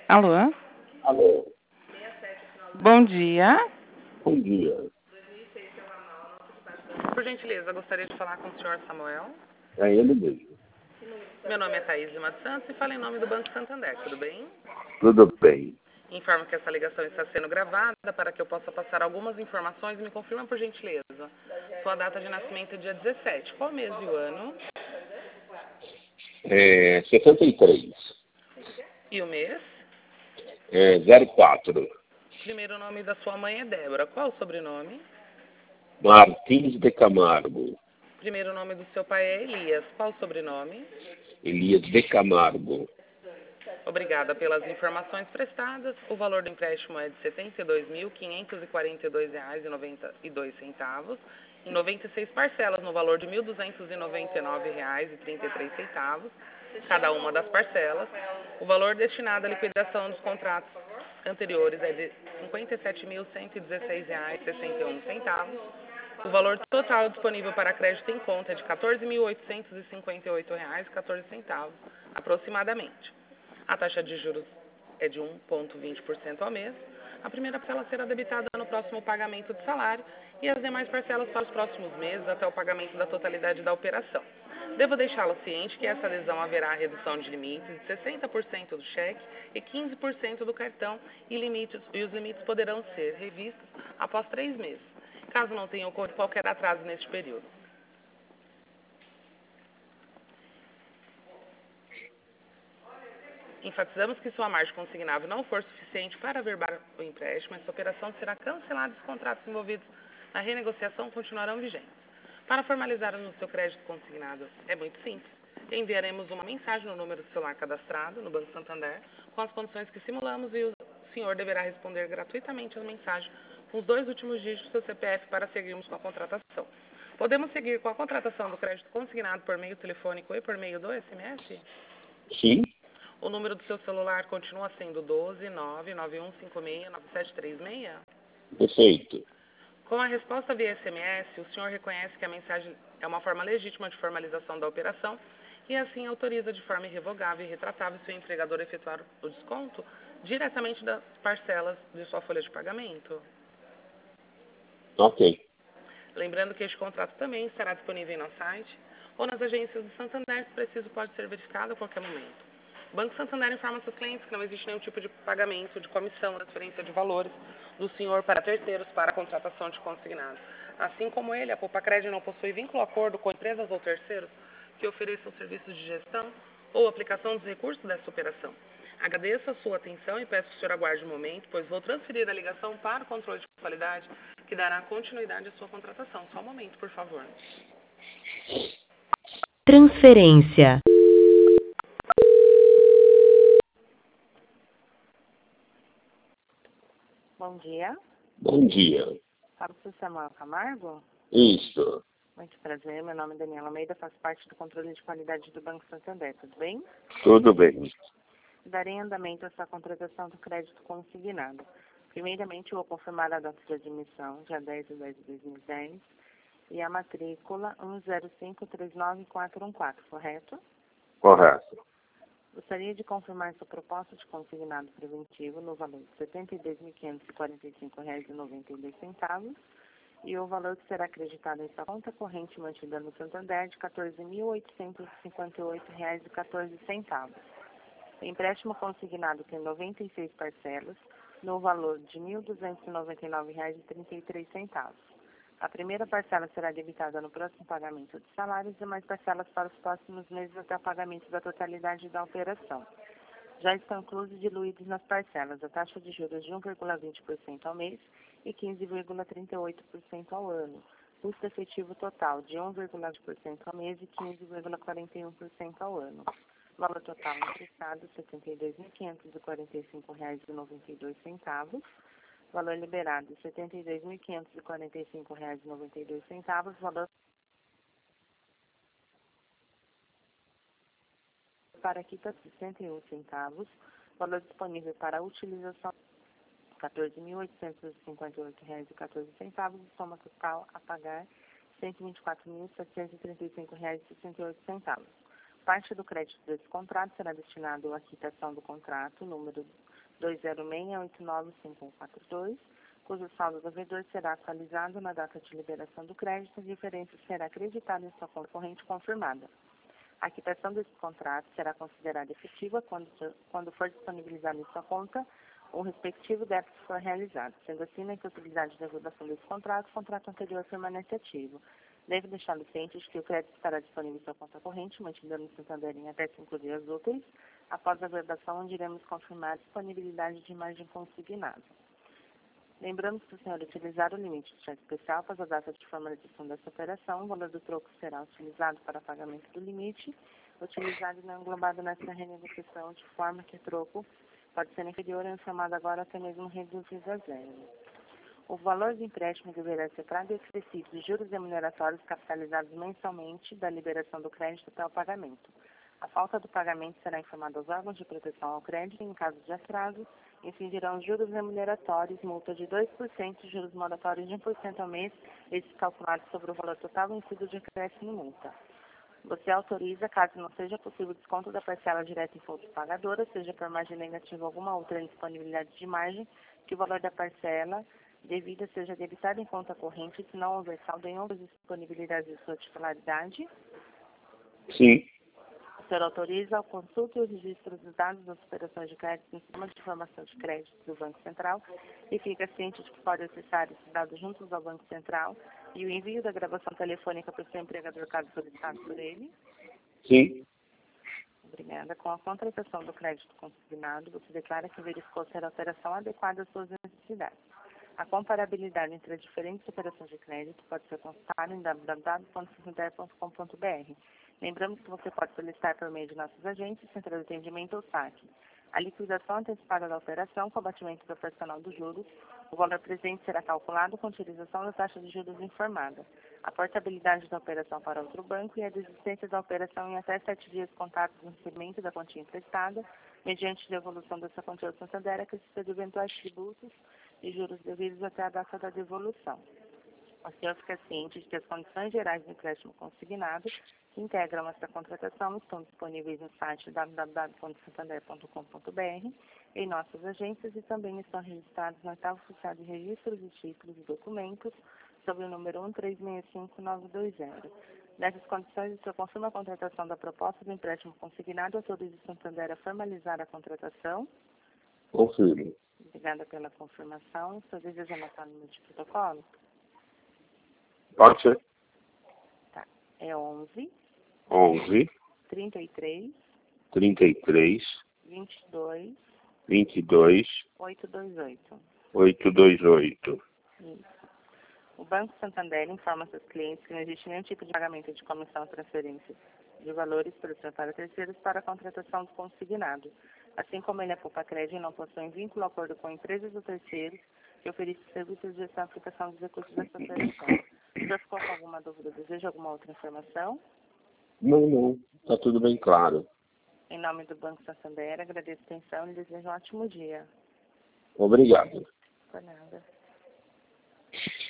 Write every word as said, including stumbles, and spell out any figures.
Alô? Alô, Bom dia. bom dia. Por gentileza, gostaria de falar com o senhor Samuel. É ele mesmo. Meu nome é Thaís Lima Santos e falo em nome do Banco Santander, tudo bem? Tudo bem. Informo que essa ligação está sendo gravada para que eu possa passar algumas informações e me confirma, por gentileza. Sua data de nascimento é dia dezessete. Qual mês e o ano? É sessenta e três. E o mês? É zero quatro. Primeiro nome da sua mãe é Débora. Qual o sobrenome? Martins de Camargo. Primeiro nome do seu pai é Elias. Qual o sobrenome? Elias de Camargo. Obrigada pelas informações prestadas. O valor do empréstimo é de setenta e dois mil, quinhentos e quarenta e dois reais e noventa e dois centavos, em noventa e seis parcelas no valor de mil duzentos e noventa e nove reais e trinta e três centavos, cada uma das parcelas. O valor destinado à liquidação dos contratos anteriores é de cinquenta e sete mil, cento e dezesseis reais e sessenta e um centavos. O valor total disponível para crédito em conta é de quatorze mil, oitocentos e cinquenta e oito reais e quatorze centavos, aproximadamente. A taxa de juros é de um vírgula vinte por cento ao mês. A primeira parcela será debitada no próximo pagamento de salário e as demais parcelas para os próximos meses até o pagamento da totalidade da operação. Devo deixá-lo ciente que essa adesão haverá redução de limites de sessenta por cento do cheque e quinze por cento do cartão e, limites, e os limites poderão ser revistos após três meses, caso não tenha ocorrido qualquer atraso neste período. Enfatizamos que se sua margem consignável não for suficiente para averbar o empréstimo, essa operação será cancelada e os contratos envolvidos na renegociação continuarão vigentes. Para formalizar o seu crédito consignado, é muito simples. Enviaremos uma mensagem no número do celular cadastrado no Banco Santander com as condições que simulamos e o senhor deverá responder gratuitamente a mensagem com os dois últimos dígitos do seu C P F para seguirmos com a contratação. Podemos seguir com a contratação do crédito consignado por meio telefônico e por meio do S M S? Sim? O número do seu celular continua sendo doze, nove nove um cinco seis, nove sete três seis? Perfeito. Com a resposta via S M S, o senhor reconhece que a mensagem é uma forma legítima de formalização da operação e assim autoriza de forma irrevogável e retratável seu empregador a efetuar o desconto diretamente das parcelas de sua folha de pagamento. Ok. Lembrando que este contrato também estará disponível no site ou nas agências do Santander, se preciso pode ser verificado a qualquer momento. O Banco Santander informa seus clientes que não existe nenhum tipo de pagamento, de comissão, transferência de valores do senhor para terceiros para a contratação de consignado. Assim como ele, a Poupa Crédito não possui vínculo ou acordo com empresas ou terceiros que ofereçam serviços de gestão ou aplicação dos recursos dessa operação. Agradeço a sua atenção e peço que o senhor aguarde um momento, pois vou transferir a ligação para o controle de qualidade, que dará continuidade à sua contratação. Só um momento, por favor. Transferência. Bom dia. Bom dia. Fala com o Samuel Camargo. Isso. Muito prazer, meu nome é Daniela Almeida, faço parte do controle de qualidade do Banco Santander, tudo bem? Tudo bem. Darei andamento a sua contratação do crédito consignado. Primeiramente, eu vou confirmar a data de admissão, dia dez de dez de dois mil e dez, e a matrícula um zero cinco três nove quatro um quatro, correto? Correto. Gostaria de confirmar sua proposta de consignado preventivo no valor de setenta e dois mil quinhentos e quarenta e cinco reais e noventa e dois centavos e o valor que será acreditado em sua conta corrente mantida no Santander de quatorze mil oitocentos e cinquenta e oito reais e quatorze centavos. O empréstimo consignado tem noventa e seis parcelas no valor de mil duzentos e noventa e nove reais e trinta e três centavos. A primeira parcela será debitada no próximo pagamento de salários e mais parcelas para os próximos meses até o pagamento da totalidade da operação. Já estão inclusos e diluídos nas parcelas a taxa de juros de um vírgula vinte por cento ao mês e quinze vírgula trinta e oito por cento ao ano. Custo efetivo total de um vírgula vinte por cento ao mês e quinze vírgula quarenta e um por cento ao ano. Valor total emprestado, setenta e dois mil quinhentos e quarenta e cinco reais e noventa e dois centavos. Valor liberado, setenta e dois mil quinhentos e quarenta e cinco reais e noventa e dois centavos. Valor para quita, sessenta e um centavos. Valor disponível para utilização, quatorze mil oitocentos e cinquenta e oito reais e quatorze centavos. Soma total a pagar, cento e vinte e quatro mil setecentos e trinta e cinco reais e sessenta e oito centavos. Parte do crédito desse contrato será destinado à quitação do contrato número dois zero seis oito nove cinco um quatro dois, cujo saldo do devedor será atualizado na data de liberação do crédito e a diferença será acreditada em sua conta corrente confirmada. A quitação desse contrato será considerada efetiva quando, quando for disponibilizado em sua conta o respectivo débito for realizado. Sendo assim, na impossibilidade de ajudação desse contrato, o contrato anterior permanece ativo. Deve deixá-lo ciente de que o crédito estará disponível em sua conta corrente, mantida no Santander em até cinco dias úteis, após a verbação, onde iremos confirmar a disponibilidade de margem consignada. Lembramos que, se o senhor utilizar o limite de cheque especial após a data de formalização dessa operação, o valor do troco será utilizado para pagamento do limite, utilizado e não englobado nessa renegociação, de forma que o troco pode ser inferior ou informado agora até mesmo reduzido a zero. O valor do empréstimo deverá ser acrescido de juros remuneratórios capitalizados mensalmente da liberação do crédito até o pagamento. A falta do pagamento será informada aos órgãos de proteção ao crédito em caso de atraso, incidirão juros remuneratórios, multa de dois por cento e juros moratórios de um por cento ao mês, esses calculados sobre o valor total vencido de acréscimo e multa. Você autoriza, caso não seja possível desconto da parcela direta em fonte pagadora, seja por margem negativa ou alguma outra indisponibilidade de margem, que o valor da parcela devida seja debitado em conta corrente, se não houver saldo em outras disponibilidades de sua titularidade? Sim. O senhor autoriza a consulta e o registro dos dados das operações de crédito no sistema de informação de crédito do Banco Central e fica ciente de que pode acessar esses dados juntos ao Banco Central e o envio da gravação telefônica para o seu empregador caso solicitado por ele? Sim. Obrigada. Com a contratação do crédito consignado, você declara que verificou ser a operação adequada às suas necessidades. A comparabilidade entre as diferentes operações de crédito pode ser consultada em w w w ponto santander ponto com ponto b r. Lembramos que você pode solicitar por meio de nossos agentes, central de atendimento ou saque. A liquidação antecipada da operação com abatimento do personal dos juros, o valor presente será calculado com utilização da taxa de juros informada. A portabilidade da operação para outro banco e a desistência da operação em até sete dias contados no recebimento da quantia emprestada, mediante devolução dessa quantia ao Santander, a que se de eventuais tributos e juros devidos até a data da devolução. O senhor fica ciente de que as condições gerais do empréstimo consignado que integram essa contratação estão disponíveis no site w w w ponto santander ponto com ponto b r, em nossas agências e também estão registrados na oitava oficial de registros de títulos e documentos sobre o número um três seis cinco nove dois zero. Nessas condições, o senhor confirma a contratação da proposta do empréstimo consignado e autoriza o Santander a formalizar a contratação? Confirmo. Obrigada pela confirmação. O senhor deseja anotar o número de protocolo? Pode ser. Tá. É onze, onze, trinta e três, trinta e três, vinte e dois, vinte e dois, oitocentos e vinte e oito. oitocentos e vinte e oito. Isso. O Banco Santander informa seus clientes que não existe nenhum tipo de pagamento de comissão ou transferência de valores por para terceiros para a contratação do consignado. Assim como ele é poupa crédito e não possui vínculo ou acordo com empresas ou terceiros que oferecem serviços de gestão e aplicação dos recursos dessa operação. O senhor ficou com alguma dúvida? Deseja alguma outra informação? Não, não. Está tudo bem claro. Em nome do Banco Santander, agradeço a atenção e desejo um ótimo dia. Obrigado. Por nada.